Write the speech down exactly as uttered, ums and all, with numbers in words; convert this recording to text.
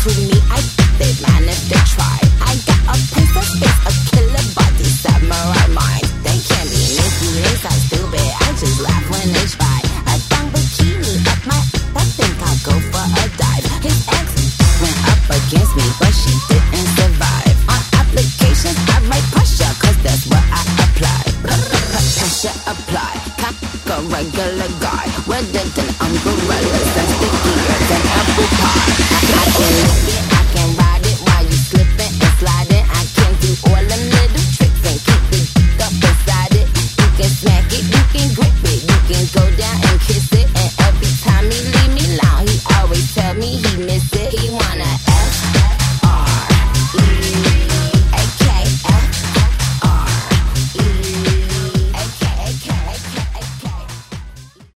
to me, I they man if they try. I got a princess face, a killer body, samurai mind. They can't be me, they so stupid. I just laugh when they try. A thong bikini up my, I think I'll go for a dive. His ex went up against me, but she didn't survive. On applications, I write pressure, cause that's what I apply. Pressure apply, cock a regular guy. Wetter than umbrellas, and stickier than apple pie. I, I can lick it, I can ride it while you slipping and sliding. I can do all them little